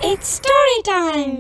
It's story time.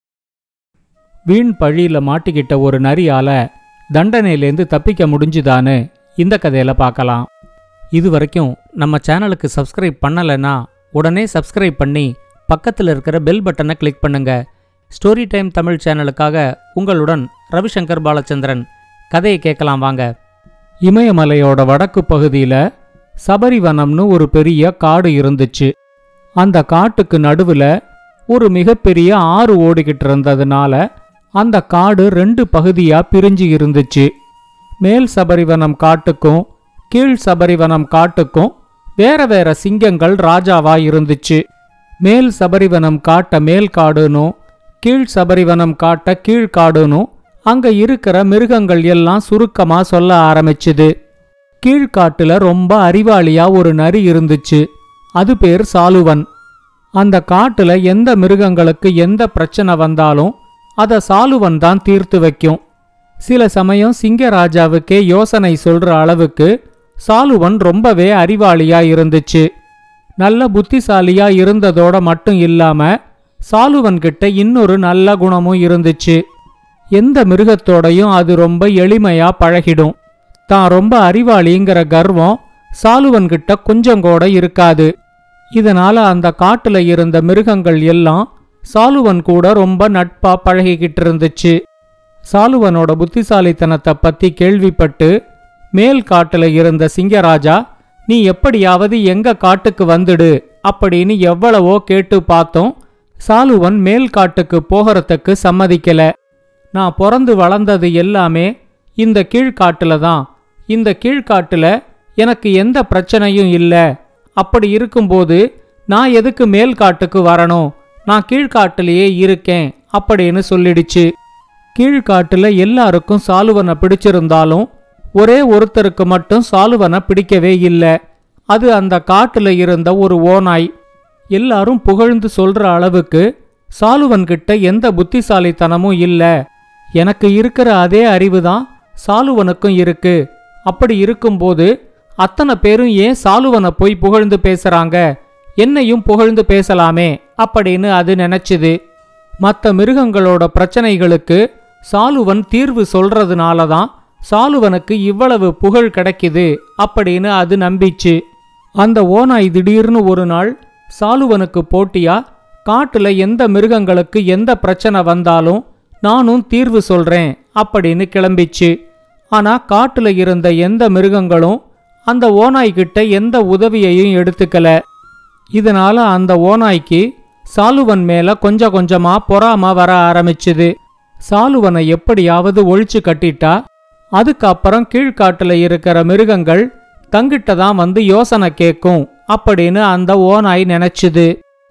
வீண் பழியில மாட்டிக்கிட்ட ஒரு நரியால தண்டனையிலேருந்து தப்பிக்க முடிஞ்சுதான்னு இந்த கதையில பார்க்கலாம். இது வரைக்கும் நம்ம சேனலுக்கு சப்ஸ்கிரைப் பண்ணலைன்னா உடனே சப்ஸ்கிரைப் பண்ணி பக்கத்தில் இருக்கிற பெல் பட்டனை கிளிக் பண்ணுங்க. ஸ்டோரி டைம் தமிழ் சேனலுக்காக உங்களுடன் ரவிசங்கர் பாலச்சந்திரன். கதையை கேட்கலாம் வாங்க. இமயமலையோட வடக்கு பகுதியில் சபரிவனம்னு ஒரு பெரிய காடு இருந்துச்சு. அந்த காட்டுக்கு நடுவில் ஒரு மிகப்பெரிய ஆறு ஓடிக்கிட்டு இருந்ததுனால அந்த காடு 2 பகுதியாக பிரிஞ்சு இருந்துச்சு. மேல் சபரிவனம் காட்டுக்கும் கீழ் சபரிவனம் காட்டுக்கும் வேற வேற சிங்கங்கள் ராஜாவா இருந்துச்சு. மேல் சபரிவனம் காட்ட மேல் காடுனும் கீழ் சபரிவனம் காட்ட கீழ்காடுனும் அங்க இருக்கிற மிருகங்கள் எல்லாம் சுருக்கமா சொல்ல ஆரம்பிச்சுது. கீழ்காட்டுல ரொம்ப அறிவாளியா ஒரு நரி இருந்துச்சு. அது பேர் சாலுவன். அந்த காட்டுல எந்த மிருகங்களுக்கு எந்த பிரச்சனை வந்தாலும் அத சாலுவன் தான் தீர்த்து வைக்கும். சில சமயம் சிங்கராஜாவுக்கே யோசனை சொல்ற அளவுக்கு சாலுவன் ரொம்பவே அறிவாளியா இருந்துச்சு. நல்ல புத்திசாலியா இருந்ததோட மட்டும் இல்லாம சாலுவன்கிட்ட இன்னொரு நல்ல குணமும் இருந்துச்சு. எந்த மிருகத்தோடையும் அது ரொம்ப எளிமையா பழகிடும். தான் ரொம்ப அறிவாளிங்கிற கர்வம் சாலுவன்கிட்ட கொஞ்சம் கூட இருக்காது. இதனால அந்த காட்டுல இருந்த மிருகங்கள் எல்லாம் சாலுவன் கூட ரொம்ப நட்பா பழகிக்கிட்டு இருந்துச்சு. சாலுவனோட புத்திசாலித்தனத்தை பத்தி கேள்விப்பட்டு மேல் காட்டுல இருந்த சிங்கராஜா, நீ எப்படியாவது எங்க காட்டுக்கு வந்துடு அப்படின்னு எவ்வளவோ கேட்டு பார்த்தோம். சாலுவன் மேல் காட்டுக்கு போகிறதுக்கு சம்மதிக்கல. நான் பிறந்து வளர்ந்தது எல்லாமே இந்த கீழ்காட்டுல தான். இந்த கீழ்காட்டுல எனக்கு எந்த பிரச்சனையும் இல்லை. அப்படி இருக்கும்போது நான் எதுக்கு மேல் காட்டுக்கு வரணும்? நான் கீழ்காட்டிலேயே இருக்கேன் அப்படின்னு சொல்லிடுச்சு. கீழ்காட்டுல எல்லாருக்கும் சாலுவனை பிடிச்சிருந்தாலும் ஒரே ஒருத்தருக்கு மட்டும் சாலுவனை பிடிக்கவே இல்லை. அது அந்த காட்டுல இருந்த ஒரு ஓநாய். எல்லாரும் புகழ்ந்து சொல்ற அளவுக்கு சாலுவன்கிட்ட எந்த புத்திசாலித்தனமும் இல்லை. எனக்கு இருக்கிற அதே அறிவுதான் சாலுவனுக்கும் இருக்கு. அப்படி இருக்கும்போது அத்தனை பேரும் ஏன் சாலுவனை போய் புகழ்ந்து பேசுறாங்க? என்னையும் புகழ்ந்து பேசலாமே அப்படின்னு அது நினைச்சுது. மற்ற மிருகங்களோட பிரச்சனைகளுக்கு சாலுவன் தீர்வு சொல்றதுனாலதான் சாலுவனுக்கு இவ்வளவு புகழ் கிடைக்குது அப்படின்னு அது நம்பிச்சு. அந்த ஓநாய் திடீர்னு ஒரு நாள் சாலுவனுக்கு போட்டியா காட்டுல எந்த மிருகங்களுக்கு எந்த பிரச்சனை வந்தாலும் நானும் தீர்வு சொல்றேன் அப்படின்னு கிளம்பிச்சு. ஆனா காட்டுல இருந்த எந்த மிருகங்களும் அந்த ஓநாய்கிட்ட எந்த உதவியையும் எடுத்துக்கல. இதனால அந்த ஓநாய்க்கு சாலுவன் மேல கொஞ்சம் கொஞ்சமா பொறாம வர ஆரம்பிச்சுது. சாலுவனை எப்படியாவது ஒழிச்சு கட்டிட்டா அதுக்கப்புறம் கீழ்காட்டுல இருக்கிற மிருகங்கள் தங்கிட்ட தான் வந்து யோசனை கேட்கும் அப்படின்னு அந்த ஓநாய் நினைச்சுது.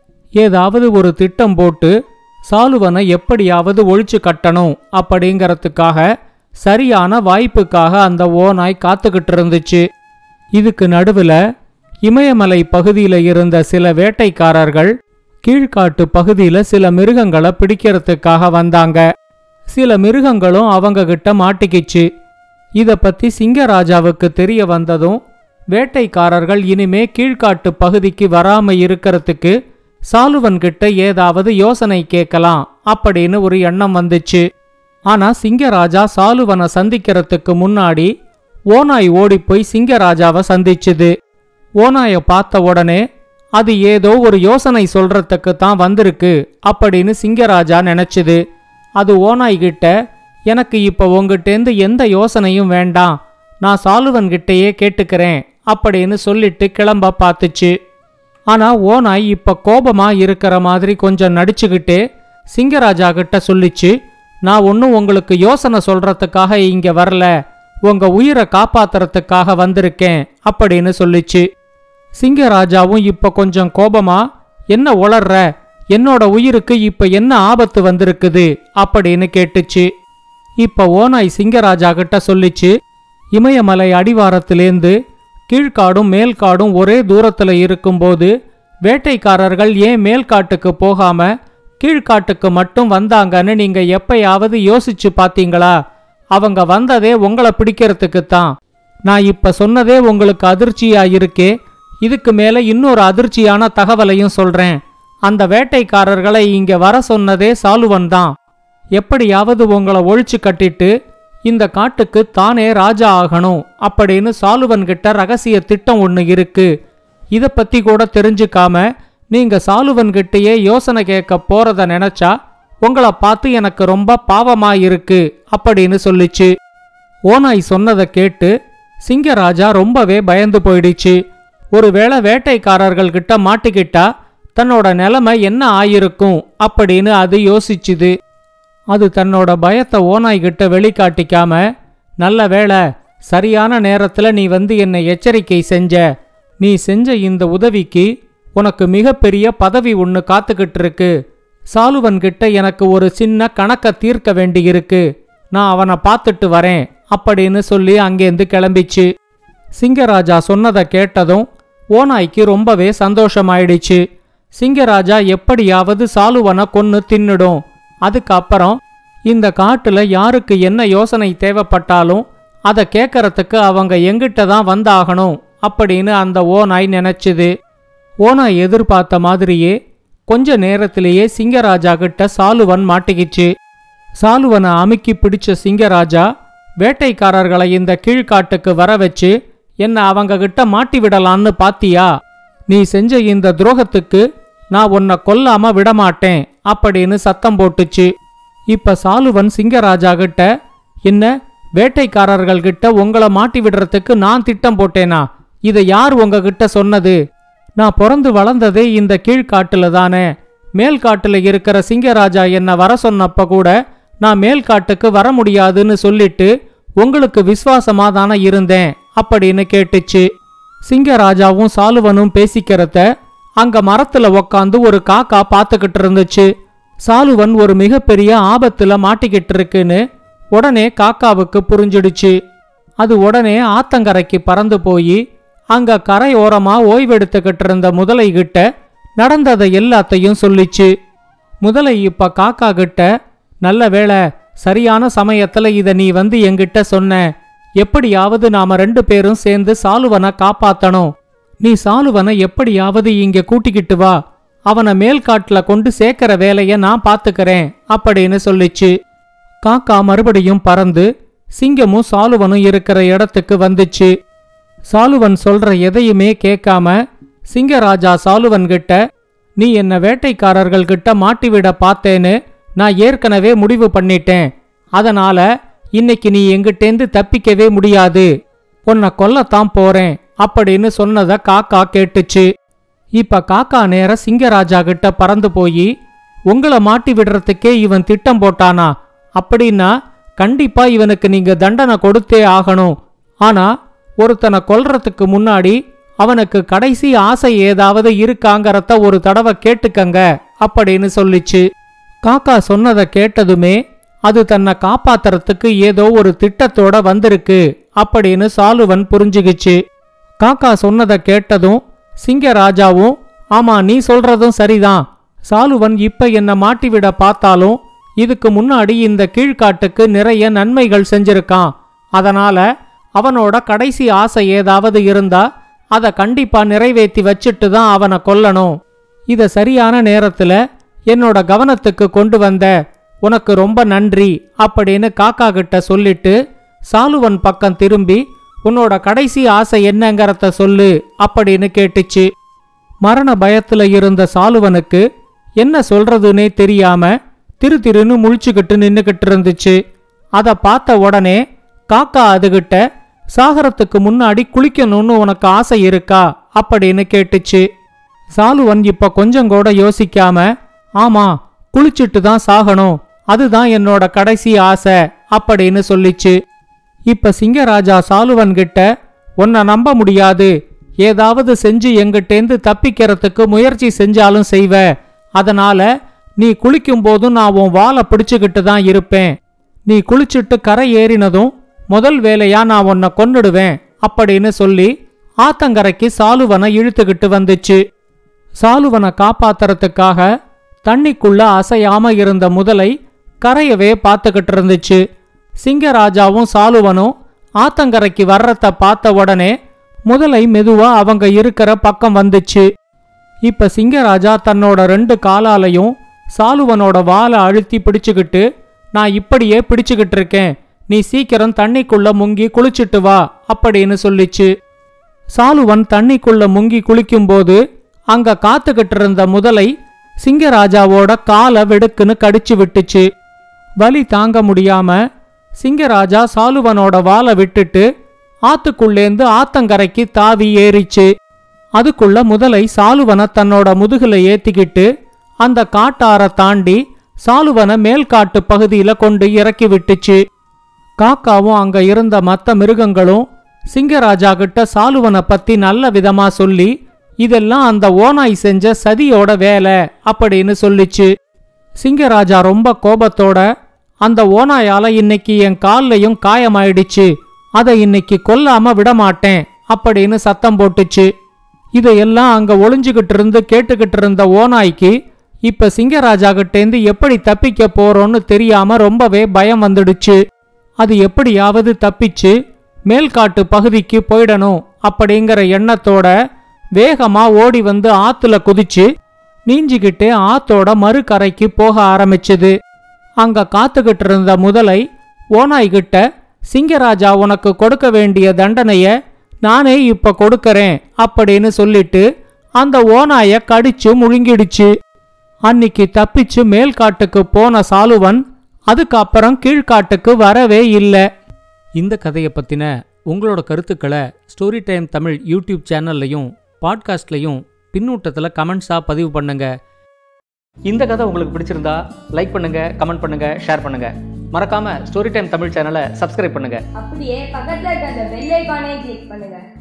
ஏதாவது ஒரு திட்டம் போட்டு சாலுவனை எப்படியாவது ஒழிச்சு கட்டணும் அப்படிங்கறதுக்காக சரியான வாய்ப்புக்காக அந்த ஓநாய் காத்துக்கிட்டு இருந்துச்சு. இதுக்கு நடுவுல இமயமலை பகுதியில இருந்த சில வேட்டைக்காரர்கள் கீழ்காட்டு பகுதியில சில மிருகங்களை பிடிக்கிறதுக்காக வந்தாங்க. சில மிருகங்களும் அவங்க கிட்ட மாட்டிக்கிச்சு. இத பத்தி சிங்கராஜாவுக்கு தெரிய வந்ததும் வேட்டைக்காரர்கள் இனிமே கீழ்காட்டு பகுதிக்கு வராம இருக்கிறதுக்கு சாலுவன் கிட்ட ஏதாவது யோசனை கேட்கலாம் அப்படின்னு ஒரு எண்ணம் வந்துச்சு. ஆனா சிங்கராஜா சாலுவனை சந்திக்கிறதுக்கு முன்னாடி ஓநாய் ஓடிப்போய் சிங்கராஜாவை சந்திச்சுது. ஓநாய பார்த்த உடனே அது ஏதோ ஒரு யோசனை சொல்றதுக்கு தான் வந்திருக்கு அப்படின்னு சிங்கராஜா நினைச்சுது. அது ஓநாய்கிட்ட, எனக்கு இப்ப உங்ககிட்டேந்து எந்த யோசனையும் வேண்டாம், நான் சாலுவன்கிட்டயே கேட்டுக்கிறேன் அப்படின்னு சொல்லிட்டு கிளம்ப பார்த்துச்சு. ஆனா ஓநாய் இப்ப கோபமா இருக்கிற மாதிரி கொஞ்சம் நடிச்சுக்கிட்டே சிங்கராஜா கிட்ட சொல்லிச்சு, நான் ஒன்னும் உங்களுக்கு யோசனை சொல்றதுக்காக இங்க வரல, உங்க உயிரை காப்பாத்துறதுக்காக வந்திருக்கேன் அப்படின்னு சொல்லிச்சு. சிங்கராஜாவும் இப்ப கொஞ்சம் கோபமா, என்ன உளர்ற, என்னோட உயிருக்கு இப்ப என்ன ஆபத்து வந்திருக்குது அப்படின்னு கேட்டுச்சு. இப்ப ஓநாய் சிங்கராஜா கிட்ட சொல்லிச்சு, இமயமலை அடிவாரத்திலேந்து கீழ்காடும் மேல்காடும் ஒரே தூரத்துல இருக்கும்போது வேட்டைக்காரர்கள் ஏன் மேல்காட்டுக்கு போகாம கீழ்காட்டுக்கு மட்டும் வந்தாங்கன்னு நீங்க எப்பயாவது யோசிச்சு பாத்தீங்களா? அவங்க வந்ததே உங்களை பிடிக்கிறதுக்குத்தான். நான் இப்ப சொன்னதே உங்களுக்கு அதிர்ச்சியா இருக்கே. இதுக்கு மேல இன்னொரு அதிர்ச்சியான தகவலையும் சொல்றேன். அந்த வேட்டைக்காரர்களை இங்க வர சொன்னதே சாலுவன் தான். எப்படியாவது உங்களை ஒழிச்சு கட்டிட்டு இந்த காட்டுக்கு தானே ராஜா ஆகணும் அப்படின்னு சாலுவன் கிட்ட ரகசிய திட்டம் ஒண்ணு இருக்கு. இத பத்தி கூட தெரிஞ்சுக்காம நீங்க சாலுவன் கிட்டயே யோசனை கேட்க போறத நினைச்சா உங்களை பார்த்து எனக்கு ரொம்ப பாவமாயிருக்கு அப்படின்னு சொல்லிச்சு. ஓநாய் சொன்னதை கேட்டு சிங்கராஜா ரொம்பவே பயந்து போயிடுச்சு. ஒருவேளை வேட்டைக்காரர்கள் கிட்ட மாட்டிக்கிட்டா தன்னோட நிலைமை என்ன ஆயிருக்கும் அப்படின்னு அது யோசிச்சுது. அது தன்னோட பயத்தை ஓநாய்கிட்ட வெளிக்காட்டிக்காம, நல்ல வேளை சரியான நேரத்துல நீ வந்து என்னை எச்சரிக்கை செஞ்ச. நீ செஞ்ச இந்த உதவிக்கு உனக்கு மிகப்பெரிய பதவி ஒன்று காத்துக்கிட்டு இருக்கு. சாலுவன்கிட்ட எனக்கு ஒரு சின்ன கணக்க தீர்க்க வேண்டியிருக்கு. நான் அவனை பார்த்துட்டு வரேன் அப்படின்னு சொல்லி அங்கேருந்து கிளம்பிச்சு. சிங்கராஜா சொன்னதை கேட்டதும் ஓநாய்க்கு ரொம்பவே சந்தோஷமாயிடுச்சு. சிங்கராஜா எப்படியாவது சாலுவனை கொன்னு தின்னுடும். அதுக்கப்புறம் இந்த காட்டுல யாருக்கு என்ன யோசனை தேவைப்பட்டாலும் அதை கேட்கறதுக்கு அவங்க எங்கிட்ட தான் வந்தாகணும் அப்படின்னு அந்த ஓநாய் நினைச்சுது. ஓநாய் எதிர்பார்த்த மாதிரியே கொஞ்ச நேரத்திலேயே சிங்கராஜா கிட்ட சாலுவன் மாட்டிக்கிச்சு. சாலுவனை அமுக்கி பிடிச்ச சிங்கராஜா வேட்டைக்காரர்களை இந்த கீழ்காட்டுக்கு வர வச்சு என்ன அவங்க கிட்ட மாட்டி விடலான்னு பாத்தியா? நீ செஞ்ச இந்த துரோகத்துக்கு நான் உன்னை கொல்லாம விடமாட்டேன் அப்படின்னு சத்தம் போட்டுச்சு. இப்ப சாலுவன் சிங்கராஜா கிட்ட, என்ன வேட்டைக்காரர்கள் கிட்ட உங்களை மாட்டி விடுறதுக்கு நான் திட்டம் போட்டேனா? இதை யார் உங்ககிட்ட சொன்னது? நான் பிறந்து வளர்ந்ததே இந்த கீழ்காட்டுல தானே. மேல்காட்டுல இருக்கிற சிங்கராஜா என்ன வர சொன்னப்ப கூட நான் மேல்காட்டுக்கு வர முடியாதுன்னு சொல்லிட்டு உங்களுக்கு விசுவாசமா தானே இருந்தேன் அப்படின்னு கேட்டுச்சு. சிங்கராஜாவும் சாலுவனும் பேசிக்கிறத அங்க மரத்துல உக்காந்து ஒரு காக்கா பார்த்துக்கிட்டு இருந்துச்சு. சாலுவன் ஒரு மிகப்பெரிய ஆபத்துல மாட்டிக்கிட்டு இருக்குன்னு உடனே காக்காவுக்கு புரிஞ்சிடுச்சு. அது உடனே ஆத்தங்கரைக்கு பறந்து போய் அங்க கரையோரமா ஓய்வெடுத்துக்கிட்டு இருந்த முதலை கிட்ட நடந்ததை எல்லாத்தையும் சொல்லிச்சு. முதலை இப்ப காக்கா கிட்ட, நல்ல வேளை சரியான சமயத்துல இத நீ வந்து என்கிட்ட சொன்ன. எப்படியாவது நாம 2 பேரும் சேர்ந்து சாலுவனை காப்பாத்தணும். நீ சாலுவனை எப்படியாவது இங்க கூட்டிக்கிட்டு வா. அவனை மேல்காட்டுல கொண்டு சேர்க்கிற வேலைய நான் பாத்துக்கிறேன் அப்படின்னு சொல்லிச்சு. காக்கா மறுபடியும் பறந்து சிங்கமும் சாலுவனும் இருக்கிற இடத்துக்கு வந்துச்சு. சாலுவன் சொல்ற எதையுமே கேட்காம சிங்கராஜா சாலுவன் கிட்ட, நீ என்ன வேட்டைக்காரர்கள் கிட்ட மாட்டிவிட பார்த்தேன்னு நான் ஏற்கனவே முடிவு பண்ணிட்டேன். அதனால இன்னைக்கு நீ எங்கிட்டேந்து தப்பிக்கவே முடியாது. உன்னை கொல்லத்தான் போறேன் அப்படின்னு சொன்னத காக்கா கேட்டுச்சு. இப்ப காக்கா நேர சிங்கராஜா கிட்ட பறந்து போய், உங்களை மாட்டி விடுறதுக்கே இவன் திட்டம் போட்டானா? அப்படின்னா கண்டிப்பா இவனுக்கு நீங்க தண்டனை கொடுத்தே ஆகணும். ஆனா ஒருத்தனை கொல்றதுக்கு முன்னாடி அவனுக்கு கடைசி ஆசை ஏதாவது இருக்காங்கறத ஒரு தடவை கேட்டுக்கங்க அப்படின்னு சொல்லிச்சு. காக்கா சொன்னதை கேட்டதுமே அது தன்னை காப்பாத்துறதுக்கு ஏதோ ஒரு திட்டத்தோட வந்திருக்கு அப்படின்னு சாலுவன் புரிஞ்சுகிச்சு. காக்கா சொன்னதை கேட்டதும் சிங்கராஜாவும், ஆமா நீ சொல்றதும் சரிதான். சாலுவன் இப்ப என்ன மாட்டிவிட பார்த்தாலும் இதுக்கு முன்னாடி இந்த கீழ்காட்டுக்கு நிறைய நன்மைகள் செஞ்சிருக்கான். அதனால அவனோட கடைசி ஆசை ஏதாவது இருந்தா அதை கண்டிப்பா நிறைவேற்றி வச்சுட்டு தான் அவனை கொல்லணும். இத சரியான நேரத்துல என்னோட கவனத்துக்கு கொண்டு வந்த உனக்கு ரொம்ப நன்றி அப்படின்னு காக்கா கிட்ட சொல்லிட்டு சாலுவன் பக்கம் திரும்பி, உன்னோட கடைசி ஆசை என்னங்கறத சொல்லு அப்படின்னு கேட்டுச்சு. மரண பயத்துல இருந்த சாலுவனுக்கு என்ன சொல்றதுன்னே தெரியாம திருன்னு முழிச்சுக்கிட்டு நின்னுக்கிட்டு இருந்துச்சு. அத பார்த்த உடனே காக்கா அதுகிட்ட, சாகரத்துக்கு முன்னாடி குளிக்கணும்னு உனக்கு ஆசை இருக்கா அப்படின்னு கேட்டுச்சு. சாலுவன் இப்ப கொஞ்சம் கூட யோசிக்காம, ஆமா குளிச்சுட்டு தான் சாகணும், அதுதான் என்னோட கடைசி ஆசை அப்படின்னு சொல்லிச்சு. இப்ப சிங்கராஜா சாலுவன் கிட்ட, உன்னை நம்ப முடியாது, ஏதாவது செஞ்சு எங்கிட்டேந்து தப்பிக்கிறதுக்கு முயற்சி செஞ்சாலும் செய்வ. அதனால நீ குளிக்கும் போதும் நான் உன் வாலை பிடிச்சுக்கிட்டு தான் இருப்பேன். நீ குளிச்சுட்டு கரை ஏறினதும் முதல் வேலையா நான் உன்னை கொன்னுடுவேன் அப்படின்னு சொல்லி ஆத்தங்கரைக்கு சாலுவனை இழுத்துக்கிட்டு வந்துச்சு. சாலுவனை காப்பாத்துறதுக்காக தண்ணிக்குள்ள அசையாம இருந்த முதலை கரையவே பார்த்துக்கிட்டு இருந்துச்சு. சிங்கராஜாவும் சாலுவனும் ஆத்தங்கரைக்கு வர்றத பார்த்த உடனே முதலை மெதுவா அவங்க இருக்கிற பக்கம் வந்துச்சு. இப்ப சிங்கராஜா தன்னோட 2 காலாலையும் சாலுவனோட வாலை அழுத்தி பிடிச்சுக்கிட்டு, நான் இப்படியே பிடிச்சுக்கிட்டு இருக்கேன், நீ சீக்கிரம் தண்ணிக்குள்ள முங்கி குளிச்சுட்டு வா அப்படின்னு சொல்லிச்சு. சாலுவன் தண்ணிக்குள்ள முங்கி குளிக்கும்போது அங்க காத்துக்கிட்டு இருந்த முதலை சிங்கராஜாவோட காலை வெடுக்குன்னு கடிச்சு விட்டுச்சு. வலி தாங்க முடியாம சிங்கராஜா சாலுவனோட வாலை விட்டுட்டு ஆத்துக்குள்ளேந்து ஆத்தங்கரைக்கு தாவி ஏறிச்சு. அதுக்குள்ள முதலை சாலுவனை தன்னோட முதுகுல ஏத்திக்கிட்டு அந்த காட்டார தாண்டி சாலுவனை மேல்காட்டு பகுதியில கொண்டு இறக்கி விட்டுச்சு. காக்காவும் அங்க இருந்த மத்த மிருகங்களும் சிங்கராஜா கிட்ட சாலுவனை பத்தி நல்ல விதமா சொல்லி, இதெல்லாம் அந்த ஓநாய் செஞ்ச சதியோட வேலை அப்படின்னு சொல்லிச்சு. சிங்கராஜா ரொம்ப கோபத்தோட, அந்த ஓநாயால இன்னைக்கு என் கால்லையும் காயமாயிடுச்சு, அதை இன்னைக்கு கொல்லாம விடமாட்டேன் அப்படின்னு சத்தம் போட்டுச்சு. இதையெல்லாம் அங்க ஒளிஞ்சுகிட்டு இருந்து கேட்டுக்கிட்டு இருந்த ஓநாய்க்கு இப்ப சிங்கராஜா கிட்டேந்து எப்படி தப்பிக்க போறோன்னு தெரியாம ரொம்பவே பயம் வந்துடுச்சு. அது எப்படியாவது தப்பிச்சு மேல்காட்டு பகுதிக்கு போயிடணும் அப்படிங்கிற எண்ணத்தோட வேகமா ஓடி வந்து ஆத்துல குதிச்சு நீஞ்சிக்கிட்டே ஆத்தோட மறுகரைக்கு போக ஆரம்பிச்சுது. அங்க காத்துக்கிட்டு இருந்த முதலை ஓநாய்கிட்ட, சிங்கராஜா உனக்கு கொடுக்க வேண்டிய தண்டனைய நானே இப்ப கொடுக்கறேன் அப்படின்னு சொல்லிட்டு அந்த ஓநாய கடிச்சு முழுங்கிடுச்சு. அன்னிக்கு தப்பிச்சு மேல்காட்டுக்கு போன சாலுவன் அதுக்கப்புறம் கீழ்காட்டுக்கு வரவே இல்லை. இந்த கதையை பத்தின உங்களோட கருத்துக்களை ஸ்டோரி டைம் தமிழ் யூடியூப் சேனல்லையும் பாட்காஸ்ட்லையும் பின்னூட்டத்தில் கமெண்ட்ஸாக பதிவு பண்ணுங்க. இந்த கதை உங்களுக்கு பிடிச்சிருந்தா லைக் பண்ணுங்க, கமெண்ட் பண்ணுங்க, ஷேர் பண்ணுங்க. மறக்காம ஸ்டோரி டைம் தமிழ் சேனலை சப்ஸ்கிரைப் பண்ணுங்க. அப்படியே பக்கத்துல இருக்க அந்த பெல் ஐகானை கிளிக் பண்ணுங்க.